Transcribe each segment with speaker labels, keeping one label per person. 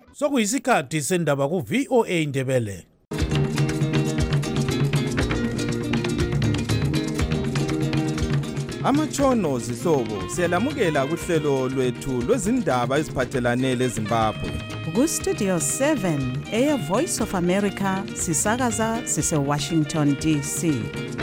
Speaker 1: Sokuyisikhathi sendaba ku VOA Indebele.
Speaker 2: Amatshono zihlobo siyalamukela kuhlelo lwethu lwezindaba eziphathelane leZimbabwe.
Speaker 3: Ku Studio 7 Air Voice of America sisakaza sise Washington DC.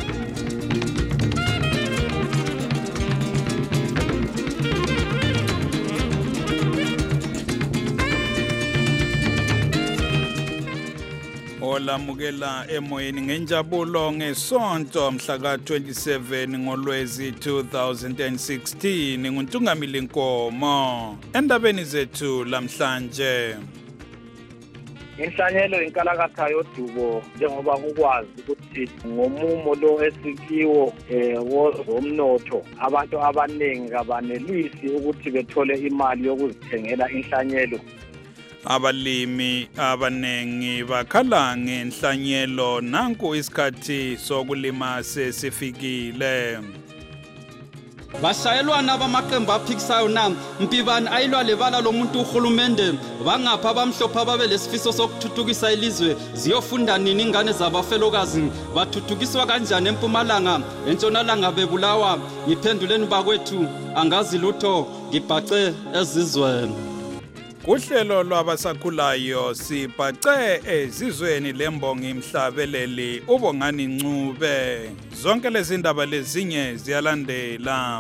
Speaker 4: Olamukela emoyeni ngenjabulo ngesonto mhla ka-27 ngoLwezi 2016 nguNtungamili Nkomo. Endabeni zethu lamhlanje.
Speaker 5: Inhlanyelo inkalakatha yodubo njengoba ukwazi ukuthi ngomumo lo esikiwo wozomnotho abantu abaningi kabanelisi ukuthi bethole imali yokuzithengela inhlanyelo.
Speaker 4: Abalimi abanengi bakhala ngenhlanyelo nanku isikhathi sokulima sesifikile.
Speaker 6: Bashayelwana bamaqembu aphikisayo na Mpibani ayilwa lebala lomuntu uhulumende bangapha abamhlophe ababe lesifiso sokuthuthukisa ilizwe ziyofunda nini ingane zabafelokazi bathuthukiswa kanjani eMpumalanga eNtshonalanga bebulawa ngiphenduleni bakwethu angazi lutho ngibhace ezizweni.
Speaker 4: Kuhlelo lwabasakhulayo sibhace ezizweni lembongi Mhlabeleli uBongani Ncube. Zonke lezi ndaba lezinye ziyalandela.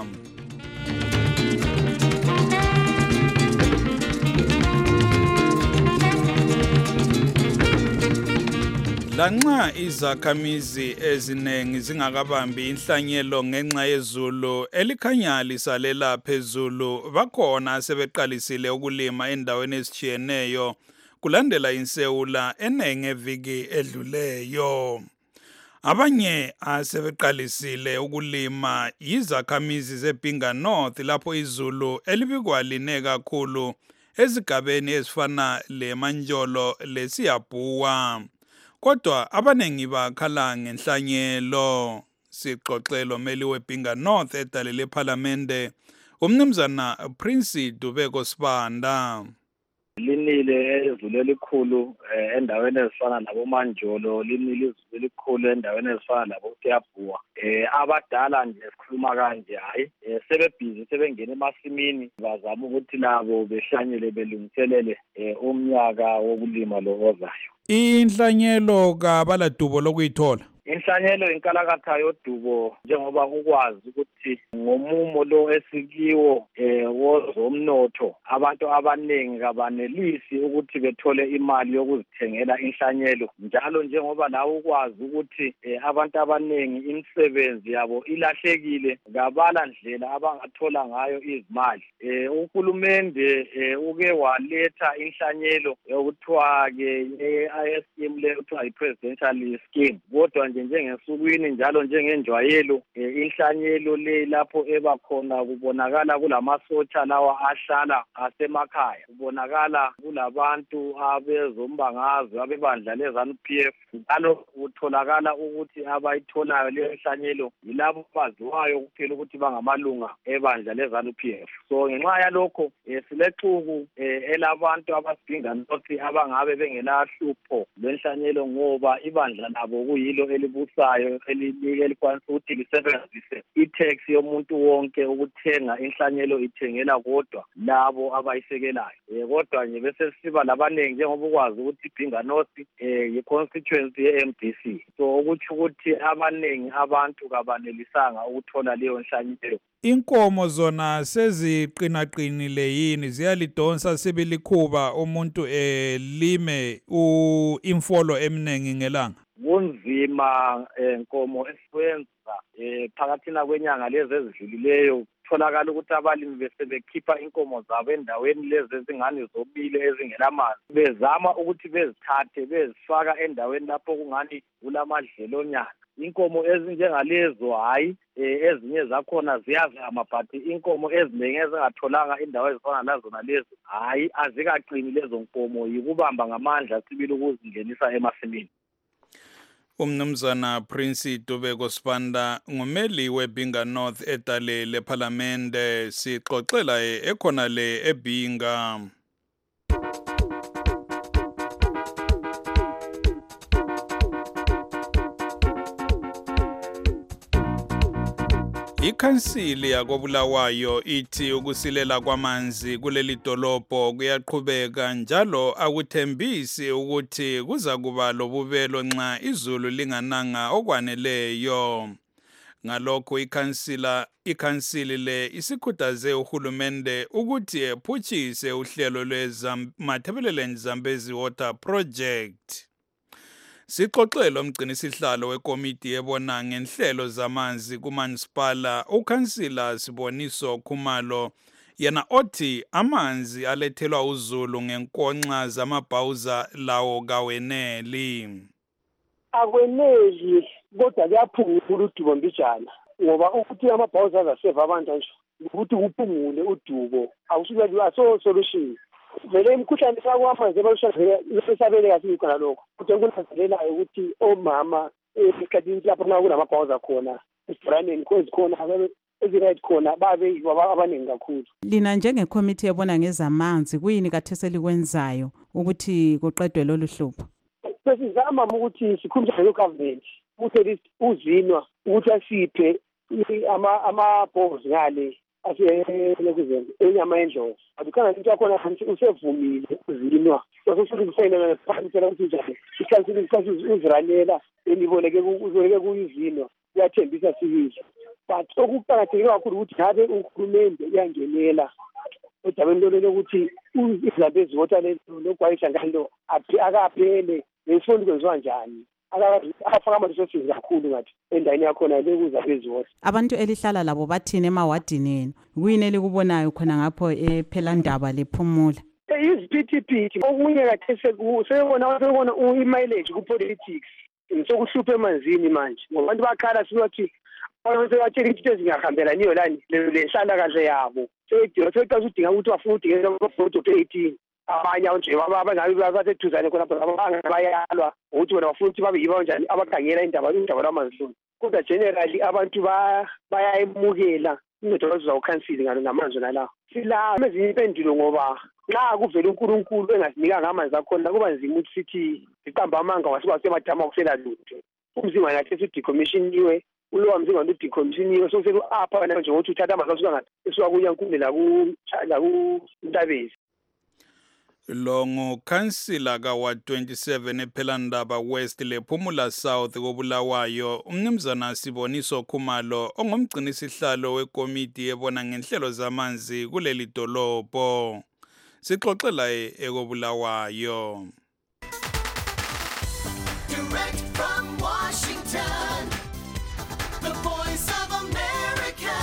Speaker 4: Lanxa izakhamizi ezinengi zingakabambi inhlanyelo ngenxa yezulu elikhanya lisalela phezulu, bakhona sebeqalisile ukulima endaweni ezitshiyeneyo kulandela insewula enenge eviki edluleyo. Abanye asebeqalisile ukulima yizakhamizi zeBhinga North lapho izulu elibikwa line kakhulu ezigabeni ezifana leManjolo leSiyabhuwa. Kodwa abanengi bakhala ngenhlanyelo. Sixoxelo meli weBhinga North edale lePhalamende umnumzana Prince Dubeko Sibanda.
Speaker 5: Linile izulu elikhulu endaweni ezifana laboManjolo, linile izulu elikhulu endaweni ezifana laboSiyabhuwa. Abadala nje sikhuluma kanje hayi sebebhizi sebengena emasimini bazama ukuthi labo behlanyele belungiselele umnyaka wokulima lo ozayo.
Speaker 4: Inhlanyelo kabaladubo lokuyithola.
Speaker 5: Inhlanyelo inkalakatha yodubo njengoba ukwazi ukuthi ngomumo lo esikiwo wozomnotho abantu abaningi kabanelisi ukuthi bethole imali yokuzithengela inhlanyelo. Njalo njengoba nawe ukwazi ukuthi abantu abaningi imisebenzi yabo ilahlekile ngabala ndlela abangathola ngayo izimali. Uhulumende uke waletha inhlanyelo okuthiwa ke scheme le kuthiwa i-presidential scheme. Kodwa njengesukwini njalo njengenjwayelo inhlanyelo le lapho ebakhona kubonakala kulamasotsha lawa ahlala asemakhaya, kubonakala kulabantu abezombangazwe abebandla leZANU-PF, njalo kutholakala ukuthi abayitholayo le nhlanyelo yilabo baziwayo kuphela ukuthi bangamalunga ebandla leZANU-PF. So ngenxa yalokho silexuku elabantu abasidinga nokuthi abangabe bengelahlupho lwenhlanyelo ngoba ibandla labo kuyilo elibusayo elikwanisa ukuthi lisebenzise i-tax yomuntu wonke ukuthenga inhlanyelo ithengela kodwa labo abayisekelayo. Kodwa nje bese siba labanengi njengoba ukwazi ukuthi iBhinga North yi-constituency ye-MDC. So ukuthi abanengi abantu kabanelisanga ukuthola leyo nhlanyelo.
Speaker 4: Inkomo zona seziqinaqinile yini ziyalidonsa sebelikhuba umuntu lime imfolo eminingi ngelanga?
Speaker 5: Kunzima nkomo esiyenza phakathina kwenyanga lezi ezidlulileyo kutholakala ukuthi abalimi bese bekhipha inkomo zabo endaweni lezi ezingane zobile ezingelamanzi bezama ukuthi bezithathe bezifaka endaweni lapho kungani kulamadlelonyana. Inkomo ezinjengalezo hayi ezinye zakhona ziyazama but inkomo eziningi ezingatholanga indawo ezifana nazona lezo hayi azikaqini lezo nkomo yikubamba ngamandla sibili ukuzingenisa emasimini.
Speaker 4: Umnumzana Prince Dubeko Sibanda ngumeli weBhinga North edale lePhalamende sixoxela ekhona le eBhinga. Ikhansili yakobulawayo ithi ukusilela kwamanzi kuleli dolobho kuyaqhubeka njalo akuthembisi ukuthi kuza kuba lobubelo nxa izulu lingananga okwaneleyo. Ngalokho ikhansili le isikhuthaze uhulumende ukuthi ephutshise uhlelo lweMatabeleland Zambezi Water Project. Sixoxelo umgcinisihlalo wekomiti ebona ngenhlelo zamanzi kumansipala ukhansila Siboniso Khumalo yena othi amanzi alethelwa uzulu ngenkonxa zamabhawuza lawo kaweneli.
Speaker 7: Akweneli kodwa kuyaphungula udubo mbijana ngoba ukuthi amabhawuza azaseva abantu nje ukuthi kuphungule udubo awusuke so solution. Vele imikhuhlane sakwamanzi ebalushabele kahle khona lokho kodwa kunanzelelayo ukuthi omama esikhathini lapho kunamabhawuza khona esibraneni khona eziright khona babe abaningi kakhulu.
Speaker 3: Lina njengekhomithi ebona ngezamanzi kuyini kathese likwenzayo ukuthi kuqedwe lolu hlupho?
Speaker 7: Sesizama ukuthi sikhulume no-government ukuthi uzinwa ukuthi asiphe ama-bowls ngale enyama endlovu. Adikhona into yakhona usevumile uzinwa sokusebenzisana nephanisela ukuthi njani ikhansili uziranela eniboleke kuyizinwa kuyathembisa sibili. But okuqakatheke kakhulu ukuthi ngabe uhulumende uyangenela odabeni lolo ukuthi iZambezi Water lokugwayisa ngalo akaphele nesifuni kwenziwa njani akafaka ama-resources kakhulu ngathi endaweni yakhona lekuZambezi Water.
Speaker 3: Abantu elihlala labo bathini emawadini enu kuyini elikubonayo khona ngapho ePhelandaba lePhumula?
Speaker 7: Iziphithiphithi okunye kathi sebona i-mileage ku-politics sokuhlupha emanzini manje ngoba abantu bakhala sibathi sebatshela into ezingahambelaniyo lani lenhlala kahle yabo seqasa udinga ukuthi bafuna udingela amabhodi 18 abanye nje abangabe baseduzane khona bayalwa ukuthi bona bafuna ukuthi babe yibo njani abakhangela indaba lwamanzi. Kodwa generally abantu bayayemukela indaba zizawukhansili ngamanzi nalawo. Sila ezinye impendulo ngoba nxa kuvela uNkulunkulu engasinikanga amanzi akhona kuba nzima ukuthi sithi siqamba amanga wasemadama kusela lutho. Umzimba ngathi sidecommissioniwe ulowa mzimba udecommissioniwe sokuselu-apha nje ngokuthi uthatha amanzi esuka kuNyankulu lakuNtabezi.
Speaker 4: Lo ngukhansila kaWard 27 ePhelandaba West lePhumula South koBulawayo umnumzana Siboniso Khumalo ongumgcinisihlalo wekomiti ebona ngenhlelo zamanzi kuleli dolobho. Sixoxela ekoBulawayo.
Speaker 8: Direct from Washington, the voice of America,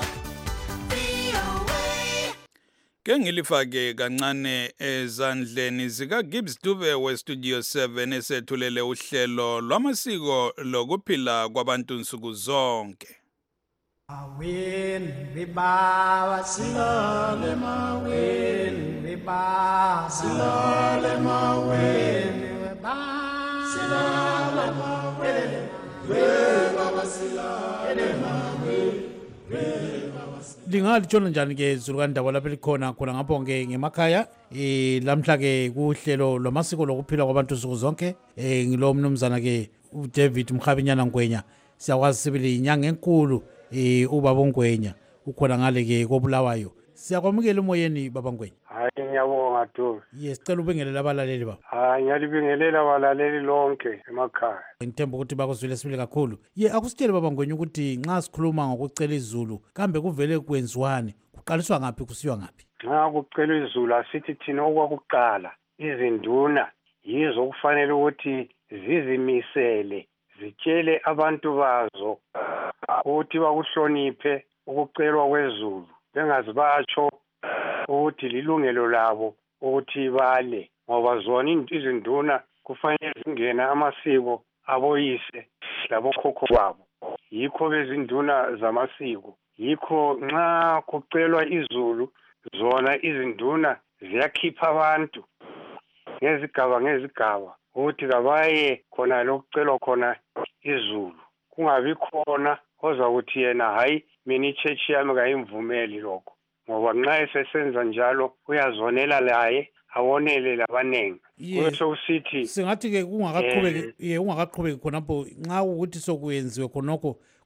Speaker 8: VOA.
Speaker 4: Ke ngilifake kancane ezandleni zika Gibbs Dube we Studio 7 esethulele uhlelo lwamasiko lokuphila kwabantu nsuku zonke.
Speaker 9: Maweni ribawa silale maweni ribawa silale maweni ribawa silale maweni ribawa silale maweni.
Speaker 1: Lingalitshono njani ke zulukandaba lapho likhona ngapho ke ngemakhaya lamhla ke kuhlelo lwamasiko lokuphila kwabantu nsuku zonke ngilo mnumzana ke uDavid Mkhabinyana Ngwenya siyakwazi sibili inyanga enkulu ubaba Ngwenya ukhona ngale ke koBulawayo siyakwamukela umoyeni baba Ngwenya.
Speaker 10: Hayi ngiyabonga Dube.
Speaker 1: Yes cela ubingelela abalaleli baba.
Speaker 10: Hayi ngiyalibingelela abalaleli lonke emakhaya.
Speaker 1: Ngithemba ukuthi bakuzwile sibili kakhulu. Akusitshele baba Ngwenya ukuthi nxa sikhuluma ngokucela izulu kambe kuvele kwenziwane kuqaliswa ngaphi kusiwa ngaphi?
Speaker 10: Nxa kucela izulu asithi thina okwakuqala izinduna yizo kufanele ukuthi zizimisele zitshele abantu bazo ukuthi bakuhloniphe ukucelwa kwezulu bengazibatsho ukuthi lilungelo labo ukuthi bale ngoba zona izinduna kufanele zingena amasiko aboyise labokhokho babo yikho bezinduna zamasiko yikho nxa kucelwa izulu zona izinduna ziyakhipha abantu ngezigaba ukuthi kabaye khona lokucelwa khona izulu kungabi khona oza ukuthi yena hayi mina ichechi yami kayimvumeli lokho ngoba nxa esesenza njalo uyazonela laye awonele labanengi. Kweso usithi
Speaker 1: singathi ke ungakaqhubeki khonapho nxa ukuthi sokuyenziwe khonokho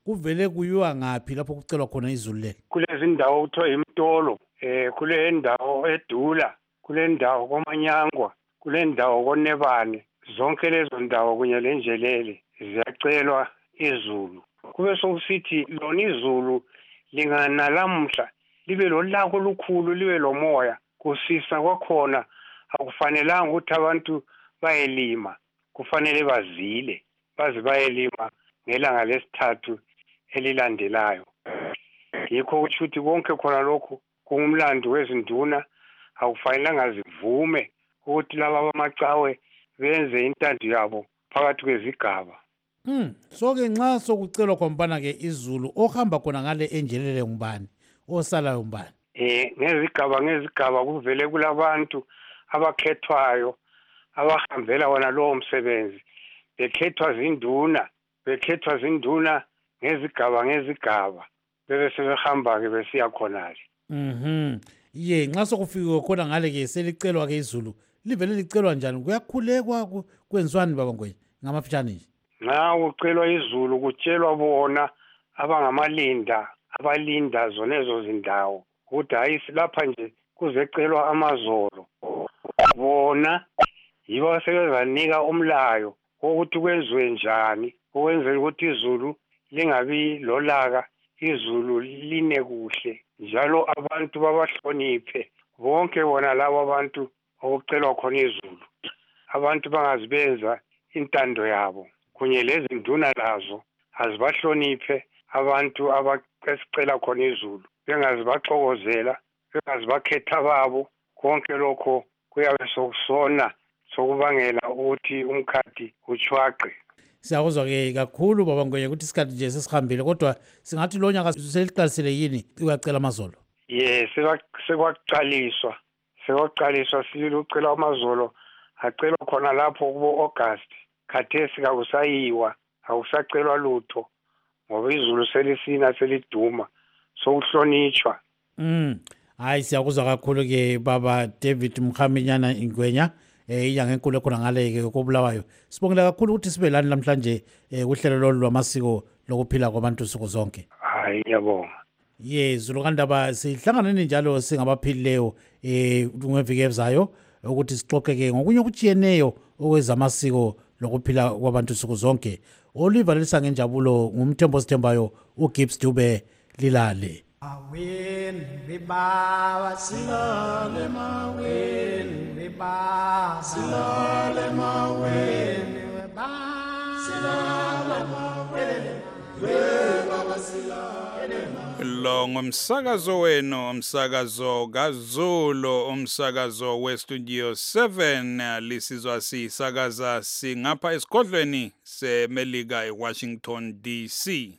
Speaker 1: kuvele kuyiwa ngaphi lapho kucelwa khona izulu leli?
Speaker 10: Kulezi ndawo kuthiwa imtolo, kule ndawo edula, kule ndawo komanyangwa, kule ndawo konebane, zonke lezo ndawo kunye lenjelele ziyacelwa izulu. Kube sokusithi lona izulu linganalamhla libe lolaka olukhulu libe lomoya, kusisa kwakhona akufanelanga ukuthi abantu bayelima, kufanele bazile baze bayelima ngelanga lesithathu elilandelayo. Yikho ukuthi konke khona lokho kungumlando wezinduna, akufanelanga zivume ukuthi laba bamacawe benze intando yabo phakathi kwezigaba.
Speaker 1: So-ke nxa sokucelwa khompana ke izulu ohamba khona ngale enjelele ngubani osalayo ngubani?
Speaker 10: Ngezigaba kuvele kulabantu abakhethwayo abahambela wona lowo msebenzi, bekhethwa zinduna ngezigaba bebe sebehamba ke besiya khonale.
Speaker 1: Ye nxa sokufikiwe khona ngale ke selicelwa ke izulu livele licelwa njani? Kuyakhulekwa kwenziwani baba Ngwenya ngamafitshane nje?
Speaker 10: Nxa kucelwa izulu kutshelwa bona abangamalinda abalinda zonezo zindawo ukuthi hayi silapha nje kuzecelwa amazolo. Bona yibo sebezanika umlayo ukuthi kwenziwe njani ukwenzela ukuthi izulu lingabi lolaka, izulu line kuhle njalo abantu babahloniphe bonke bona labo abantu okucelwa khona izulu, abantu bangazibenza intando yabo kunye lezinduna lazo azibahloniphe abantu abacela khona izulu, bengazibaxokozela, bengazibakhetha babo. Konke lokho kuyabe sokusona sokubangela ukuthi umkhathi uchwaqe.
Speaker 1: Siyakuzwa ke kakhulu baba Ngwenya ukuthi isikhathi nje sesihambile, kodwa singathi lo nyaka seliqalisile yini uyacela amazolo? Sekwaqaliswa sibili ucela amazolo, acelwa khona lapho kubo August. Khathesi kakusayiwa, akusacelwa lutho ngoba izulu selisina seliduma sokuhlonitshwa. Hayi siyakuzwa kakhulu ke baba David Mkhamenyana Ngwenya inyanga enkulu khona ngale ke koBulawayo. Sibongela kakhulu ukuthi sibe lani namhlanje kuhlelo lolu lwamasiko lokuphila kwabantu suku zonke.
Speaker 10: Hayi ngiyabonga.
Speaker 1: Zulu kandaba sihlanganeni njalo singabaphilileyo ngeviki ezayo ukuthi sixoxeke ngokunye okujiyeneyo okwezamasiko lokuphila kwabantu suku zonke. Oliver lisangenjabulo ngumthembo sithembayo uGibbs Dube lilale.
Speaker 9: Awin riba silale mawin riba silale mawin riba silale mawin riba silale
Speaker 4: lo ngumsakazo wenu, umsakazo kaZulu, umsakazo westudio 7 lisizwa sisakaza singapha esigodlweni seMelika eWashington DC.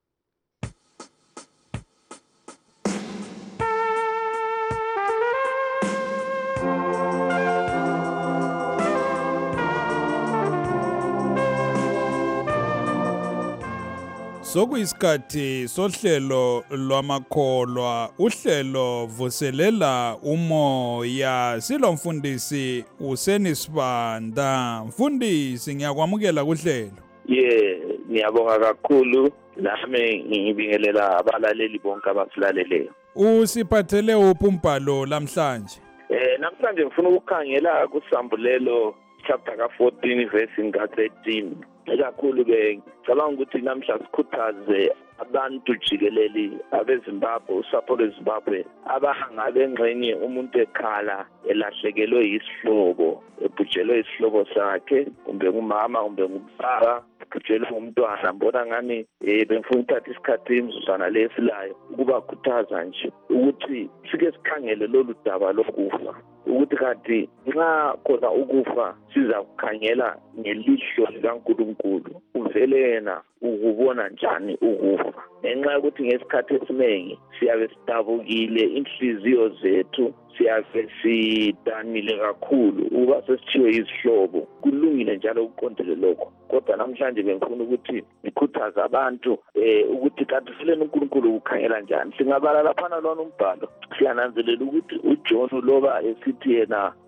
Speaker 4: Sokuyisikhathi sohlelo lwamakholwa, uhlelo vuselela umoya. Silomfundisi uSenisibanda. Mfundisi ngiyakwamukela kuhlelo.
Speaker 5: Ngiyabonga kakhulu, nami ngibingelela abalaleli bonke abasilaleleyo.
Speaker 4: Usiphathele uphi umbhalo namhlanje?
Speaker 5: Namhlanje ngifuna ukukhangela kuSambulelo chapter ka-14 verse ka-13. Ekakhulu-ke ngicabanga ukuthi namhla sikhuthaze abantu jikelele abeZimbabwe, usapho lweZimbabwe abahangabe engxenye umuntu ekhala elahlekelwe yisihlobo, ebhujelwe isihlobo sakhe, kumbe ngumama kumbe ngubaba, ebhujelwe ngumntwana. Mbona ngani bengifuna ukuthatha isikhathi imizuzwana lesilayo ukubakhuthaza nje ukuthi sike sikhangele lolu daba lokufa, ukuthi kanti nxa khona ukufa siza kukhangela ngelihlo likaNkulunkulu, uvele yena ukubona njani ukufa. Ngenxa yokuthi ngesikhathi esiningi siyabe sidabukile, inhliziyo zethu siyabe sidanile kakhulu uba sesithiwe izihlobo. Kulungile njalo ukuqondele lokho, kodwa namhlanje bengifuna ukuthi ngikhuthaze abantu ukuthi kanti vele uNkulunkulu ukukhangela njani. Singabala laphana lona umbhalo, siyananzelela ukuthi uJohn loba esithi yena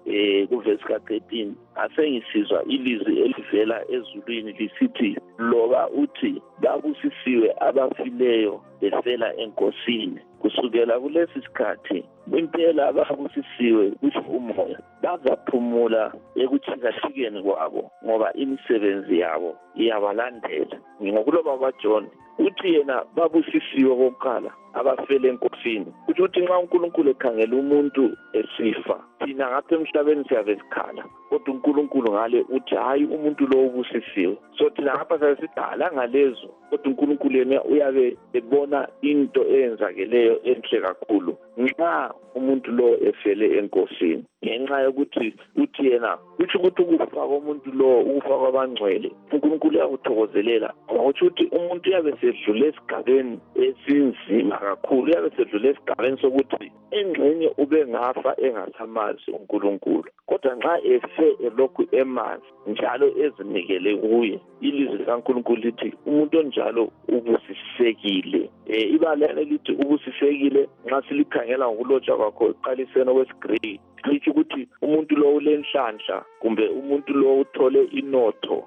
Speaker 11: kuvesi ka-13 asengisizwa ilizwi elivela ezulwini lisithi loba uthi babusisiwe abafileyo befela enkosini. Kusukela kulesi sikhathi impela ababusisiwe kusho umoya bazaphumula ekuthikathikeni kwabo ngoba imisebenzi yabo iyabalandela. Ngokuloba kwaJohn uthi yena babusisiwe kokuqala abafele enkosini. Kuthi uthi nxa uNkulunkulu ekhangela umuntu esifa thina ngapha emhlabeni siyabe sikhala kodwa uNkulunkulu ngale uthi hayi umuntu lo ubusisiwe. So thina ngapha sasidala ngalezo kodwa uNkulunkulu yena uyabe ebona into eyenzakeleyo enhle kakhulu nxa umuntu lo efele enkosini. Ngenxa yokuthi uthi yena uthi ukuthi ukufa komuntu lo ukufa kwabangcwele uNkulunkulu uyakuthokozelela. Ngokuthi uthi umuntu uyabe sedlule esigabeni esinzima kakhulu, uyabe sedlule esigabeni sokuthi engxenye ube ngafa engasamazi uNkulunkulu. Kodwa nxa efe elokhu emazi njalo ezinikele kuye ilizwi likaNkulunkulu lithi umuntu onjalo ubusisekile. Ibalene lithi ubusisekile nxa silikhangela ngokulotshwa kwakho eqaliseni kwesiGreki lithi ukuthi umuntu lo ulenhlanhla kumbe umuntu lo uthole inotho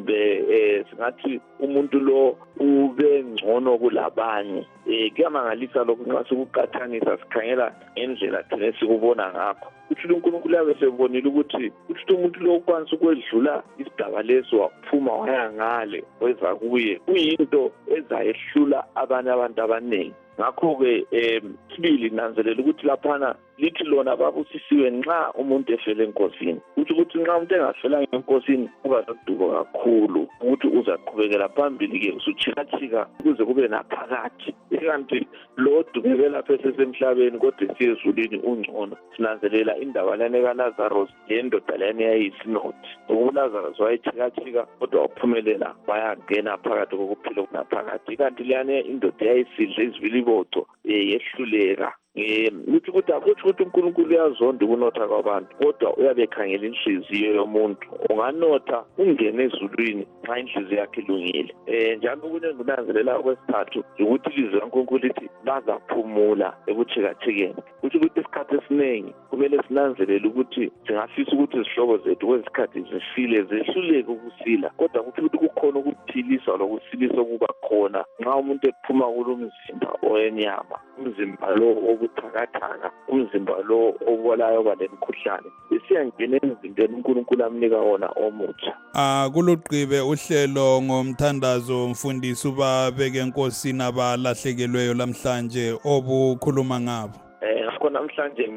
Speaker 11: kumbe singathi umuntu lo ube ngcono kulabanye. Kuyamangalisa lokhu nxa sikuqathanisa sikhangela ngendlela thina sikubona ngakho. Uthi uNkulunkulu yabe sebonile ukuthi umuntu lo ukwanisa ukwedlula isigaba leso waphuma waya ngale weza kuye kuyinto ezayehlula abanye abantu abaningi. Ngakho-ke sibili nanzelela ukuthi laphana lithi lona babusisiwe nxa umuntu efele enkosini. Uthi ukuthi nxa umuntu engafelanga enkosini kuba nodubo kakhulu ukuthi uzaqhubekela phambili-ke usuthikathika ukuze kube naphakathi. Kanti lo dubeke lapha esesemhlabeni kodwa esiyezulwini ungcono. Sinanzelela indaba lana kaLazarus lendoda lana eyayiyisinothi. ULazarus wayethikathika kodwa waphumelela wayangena phakathi kokuphila okunaphakathi. Kanti lana indoda eyayisidla izibiliboco yehluleka. Uthi ukuthi uNkulunkulu uyazonda ukunotha kwabantu kodwa uyabe ekhangela inhliziyo yomuntu. Unganotha ungene ezulwini nxa inhliziyo yakhe ilungile. Njalo okunye enginanzelela kwesithathu ukuthi ilizwi likaNkulunkulu lithi bazaphumula ekuthikathikeni. Uthi ukuthi isikhathi esiningi kumele sinanzelele ukuthi singafisa ukuthi izihlobo zethu kwesikhathi zisile zehluleke ukusila kodwa ukuthi kukhona ukuphiliswa lokusilisa okuba khona nxa umuntu ephuma kulo mzimba owenyama, umzimba lo obuthakathaka, umzimba lo obolayo kwalemkhuhlane isiyangena emzimbeni uNkulunkulu amnika wona omutsha.
Speaker 4: Kulugqibe uhlelo ngomthandazo mfundisi ubabeke enkosini abalahlekelweyo lamhlanje obukhuluma ngabo.
Speaker 11: Ngakho namhlanje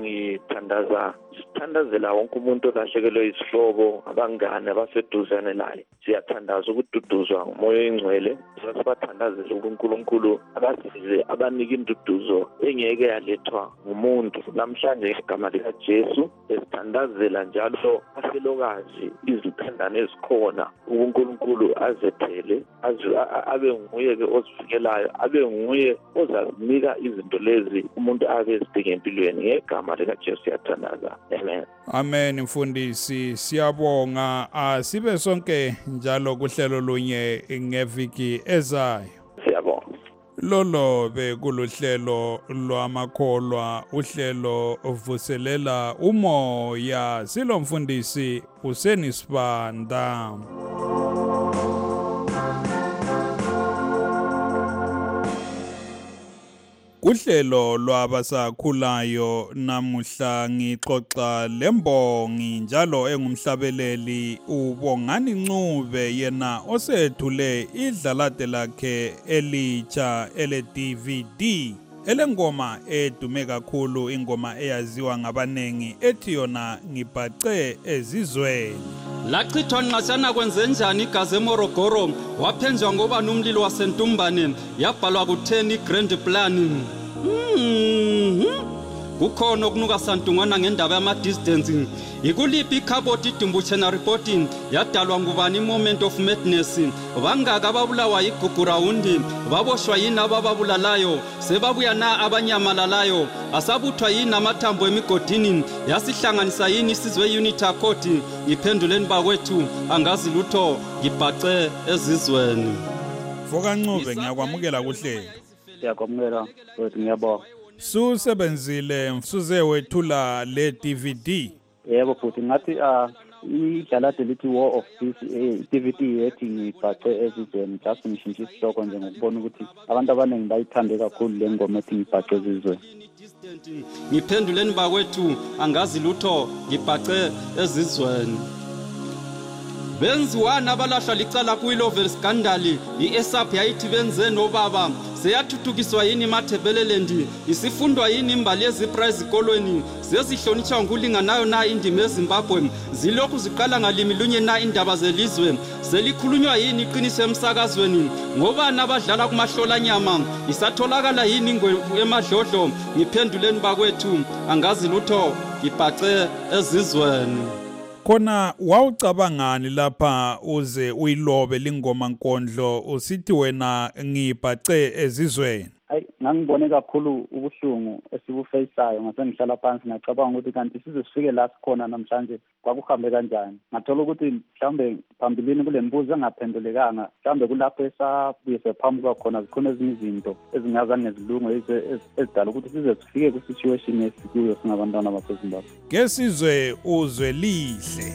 Speaker 11: sithandazela wonke umuntu olahlekelwe isihlobo, abangane abaseduzane laye. Siyathandaza ukududuzwa ngumoya oyingcwele. Sibathandazela uNkulunkulu abasize abanika induduzo engeke yalethwa ngumuntu. Namhlanje igama likaJesu esithandazela njalo afelokazi izithandane ezikhona uNkulunkulu azethele abe nguye-ke ozivikelayo, abe nguye ozazinika izinto lezi umuntu abe ezidinga empilweni. Ngegama likaJesu siyathandaza. Amen.
Speaker 4: Amen mfundisi, siyabonga. Sibe sonke njalo kuhlelo lunye ngeviki ezayo.
Speaker 11: Siyabonga.
Speaker 4: Lolo bekuluhlelo lwamakholwa, uhlelo vuselela umoya. Silo mfundisi usenisibanda. Kuhlelo lwabasakhulayo namuhla ngixoxa lembongi njalo engumhlabeleli uBongani Ncube, yena osethule idlalade lakhe elitsha ele-DVD elengoma edume kakhulu, ingoma eyaziwa ngabanengi ethi yona ngibhace ezizweni.
Speaker 6: Lachithwa nqasana kwenzenjani igazi eMorogoro, waphenjwa ngoba nomlilo wasentumbane, yabhalwa ku10 grand plan. Kukhona okunuka santungwana ngendaba yama-distance. Ikuliphi ikhaboti idumbuchena reporting yadalwa ngubani moment of madness? Bangaka ababulawa igugu rawundi, baboshwa yini abababulalayo? Sebabuya na abanyamalalayo? Asabuthwa yini amathambo emigodini? Yasihlanganisa yini isizwe unity accord? Ngiphenduleni bakwethu angazi lutho, ngibhace ezizweni.
Speaker 4: Foka Ncube, ngiyakwamukela kuhlelo.
Speaker 12: Siyakwamukela futhi ngiyabonga.
Speaker 4: Susebenzile msuze wethula le DVD.
Speaker 12: Yebo futhi ngathi idlalade lithi War of Peace i-DVD yethi ngibhace ezizweni just ngishintshe isihloko nje ngokubona ukuthi abantu abaningi bayithande kakhulu le ngoma ethi ngibhace ezizweni.
Speaker 6: Ngiphenduleni bakwethu angazi lutho ngibhace ezizweni. Benziwana abalahla licala kuyilovel scandal iESAP yayithi benze nobaba seyathuthukiswa yini iMathebeleland isifundwa yini imbali yeziprize kolweni sezihlonitshwa ngulinganayo na indima eZimbabwe zilokhu ziqala ngalimi lunye na indaba zelizwe selikhulunywa yini iqiniso emsakazweni ngoba nabadlala kumahlola nyama isatholakala yini emadlodlo ngiphenduleni bakwethu angazi lutho ngibhace ezizweni.
Speaker 4: Khona wawucabangani lapha uze uyilobe lingoma nkondlo usithi wena ngibhace ezizweni?
Speaker 12: Hayi ngangibone kakhulu ubuhlungu esibufaceayo ngase ngihlala phansi ngacabanga ukuthi kanti size sifike la sikhona namhlanje kwakuhambe kanjani. Ngathola ukuthi mhlambe phambilini kule mbuzo engaphendulekanga mhlambe kulapho esabuye sephamuka khona zikhona ezinye izinto ezingazange zilunge ezidala ukuthi size sifike ku situation esikuyo singabantwana baseZimbabwe.
Speaker 4: Ngesizwe uzwe lihle.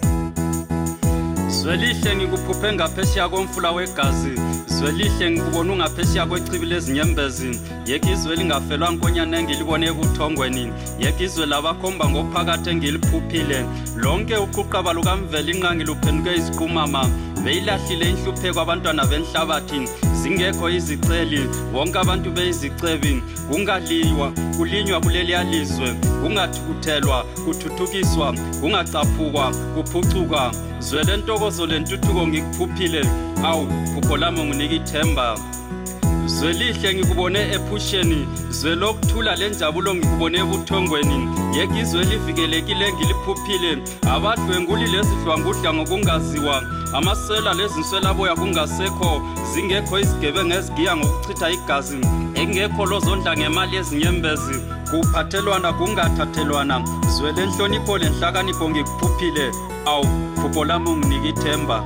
Speaker 6: Zwelihle ngikuphuphe ngaphesheya komfula wegazi zwelihle ngikubona ungaphesheya kwechibi lezinyembezi yekizwe lingafelwa nkonyana engilibone ekuthongweni yekizwe labakhomba ngophakathi engiliphuphile lonke uquqaba lukamveli inqangi luphenduke iziqumama beyilahlile inhlupheko abantwana benhlabathi zingekho iziceli wonke abantu beyizicebi kungadliwa kulinywa kuleli yalizwe kungathukuthelwa kuthuthukiswa kungacaphukwa kuphucuka zwele ntokozo lentuthuko ngikuphuphile awu phupho lami nginika ithemba zwelihle ngikubone ephusheni zwelokuthula lenjabulo ngikubone ebuthongweni yekizwe livikelekile ngiliphuphile abadlwenguli lezidlwangudla ngokungaziwa amasela lezinswela boya kungasekho zingekho izigebengu ezigiya ngokuchitha igazi engekho lozondla ngemali ezinyembezi kuphathelwana kungathathelwana zwele nhlonipho lenhlakanipho ngikuphuphile awu phupho lami nginika ithemba.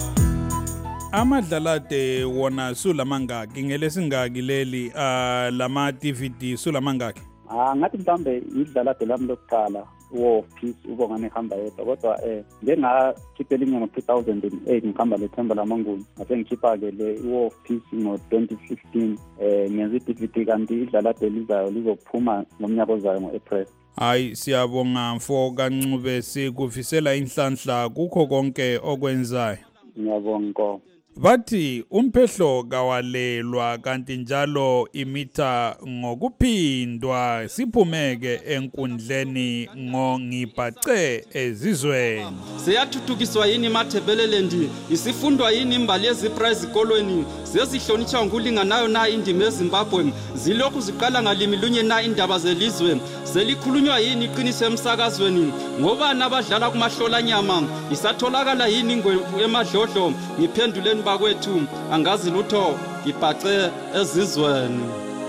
Speaker 4: Amadlalade wona sulamangaki ngelesingaki leli lama DVD sulamangaki?
Speaker 12: Ngathi mhlambe idlalade lami lokuqala War of Peace ubongane hamba yedwa kodwa ngengakhipha elinye ngo-2008 ngihamba lethemba lamanguni ngase ngikhipha-ke le War of Peace ngo-2015 ngenza i-DVD kanti idlalade lizayo lizophuma ngomnyaka ozayo ngo-April.
Speaker 4: Hayi siyabonga mfo kaNcube sikufisela inhlanhla kukho konke okwenzayo.
Speaker 12: Ngiyabonga.
Speaker 4: Bathi umphehlo kawalelwa kanti njalo imitha ngokuphindwa siphumeke enkundleni ngibhace ezizweni.
Speaker 6: Seyathuthukiswa yini iMathebeleland isifundwa yini imbali yeziprize kolweni sezihlonitshwa ngulinganayo na indima eZimbabwe zilokhu ziqala ngalimi lunye na indaba zelizwe selikhulunywa yini iqiniso emsakazweni ngoba nabadlala kumahlola nyama isatholakala yini emadlodlo ngiphenduleni bakwethu angazi lutho ngibhace ezizweni.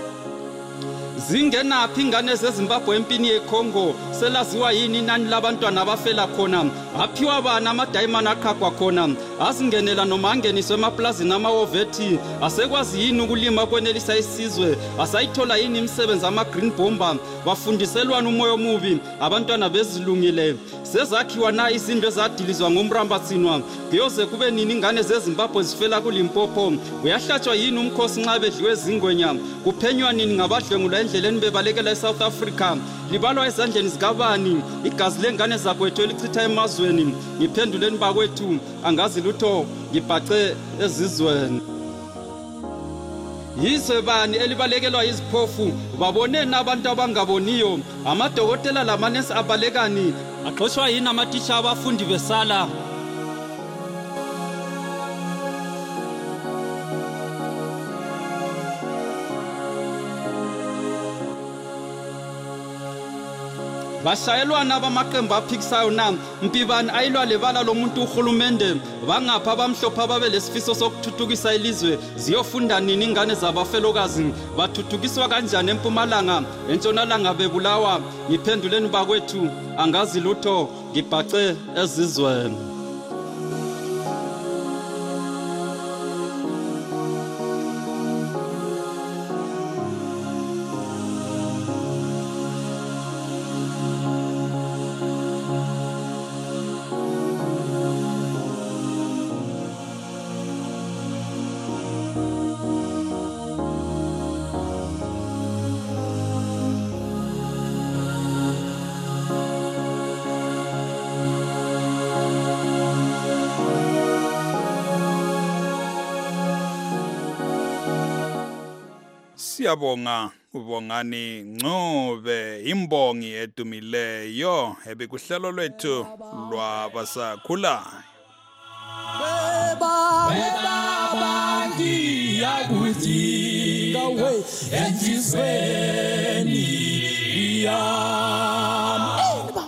Speaker 6: Zingenaphi ingane zeZimbabwe empini yeCongo selaziwa yini inani labantwana abafela khona aphiwa bana amadayimani aqhaqwa khona azingenela noma angeniswe emaplazini amawovethi asekwazi yini ukulima kwenelisa isizwe asayithola yini imisebenzi ama-green bomber bafundiselwana umoya omubi abantwana bezilungile sezakhiwa na izindlu ezadilizwa ngomrambatsinwa kuyoze kube nini ingane zeZimbabwe zifela kuLimpopo uyahlatshwa yini umkhosi nxa bedliwe zingwenya kuphenywa nini ngabadlwengula endleleni bebalekela eSouth Africa libalwa ezandleni zikabani igazi lengane zakwethu elichitha emazweni ngiphenduleni bakwethu angazi lutho ngibhace ezizweni. Yizwe bani elibalekelwa iziphofu baboneni abantu abangaboniyo amadokotela lamanesi abalekani axoshwa yini amatitsha abafundi besala. Bashayelwana abamaqembu aphikisayo na mpibani ayilwa lebala lomuntu uhulumende bangapha abamhlophe ababe lesifiso sokuthuthukisa ilizwe ziyofunda nini ingane zabafelokazi bathuthukiswa kanjani eMpumalanga eNtshonalanga bebulawa ngiphenduleni bakwethu angazi lutho ngibhace ezizweni.
Speaker 4: siyabonga ubongani Ncube imbongi edumileyo ebikuhlelo lwethu lwabasakhulayo.
Speaker 9: Baba ngiyakudinga we enhlizweni yami.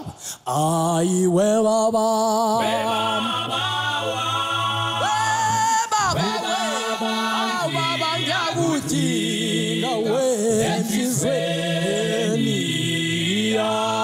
Speaker 9: Ayiwe baba. Baba ngiyakudinga we enhlizweni yami.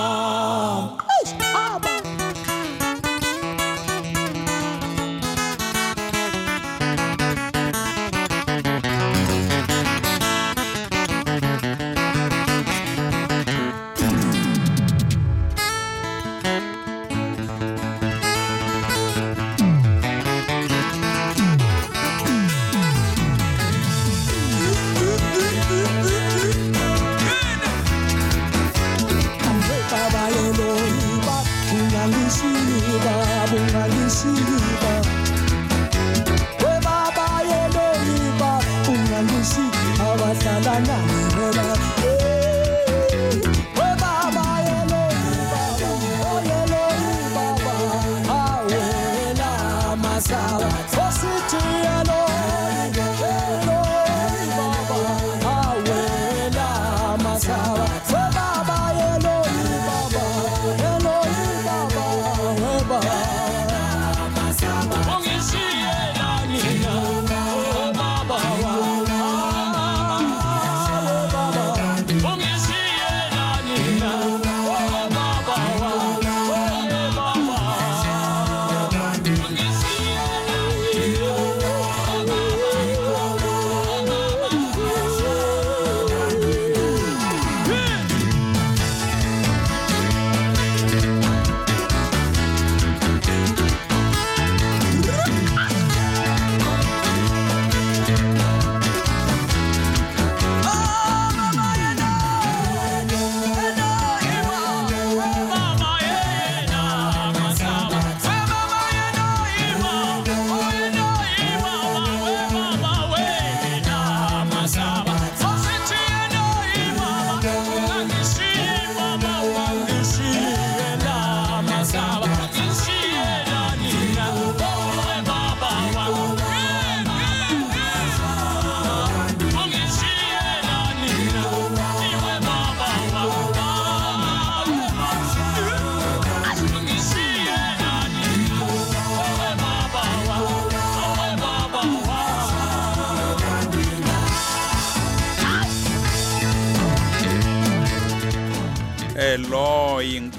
Speaker 4: Lo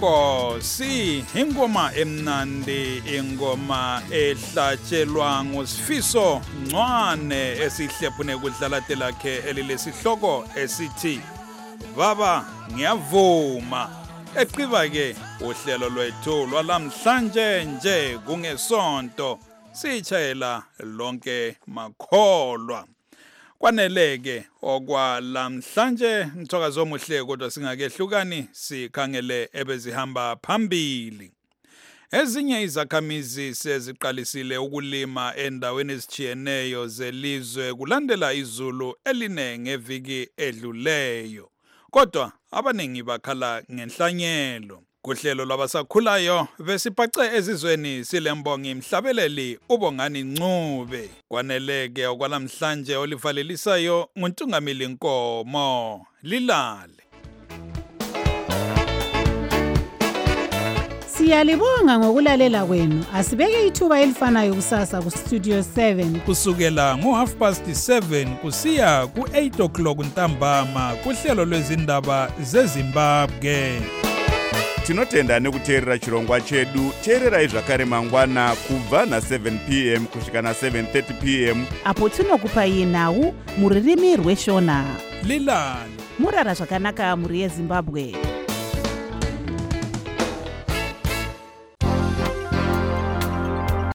Speaker 4: inkosi ingoma emnandi ingoma ehlatshelwa nguSifiso Ncwane esihlephune kudlalate lakhe elilesihloko esithi Baba ngiyavuma. Eqiba ke uhlelo lwethu lwalamhlanje nje kungesonto sichayela lonke makholwa. Kwaneleke okwalamhlanje mthokazo omuhle kodwa singakehlukani sikhangele ebezihamba phambili. Ezinye izakhamizi seziqalisile ukulima endaweni ezijiyeneyo zelizwe kulandela izulu eline ngeviki edluleyo. Kodwa abaningi bakhala ngenhlanyelo. Kuhlelo lwabasakhulayo besiphace ezizweni silembongi mhlabeleli ubongani Ncube. Kwaneleke okwalamhlanje olivalelisayo nguNtungamili Nkomo. Lilale.
Speaker 13: Siyalibonga ngokulalela kwenu. Asibeke ithuba elifanayo kusasa ku Studio 7
Speaker 4: kusukela ngo7:30 kusiya ku8 o'clock ntambama kuhlelo lwezindaba zeZimbabwe.
Speaker 14: Tinotenda nekuteerera chirongwa chedu. Teererai zvakare mangwana kubva na7 p.m. kusvika na7:30 p.m.
Speaker 3: apo tinokupai nhau mururimi rweshona.
Speaker 4: Lilale.
Speaker 3: Murara zvakanaka muri yeZimbabwe.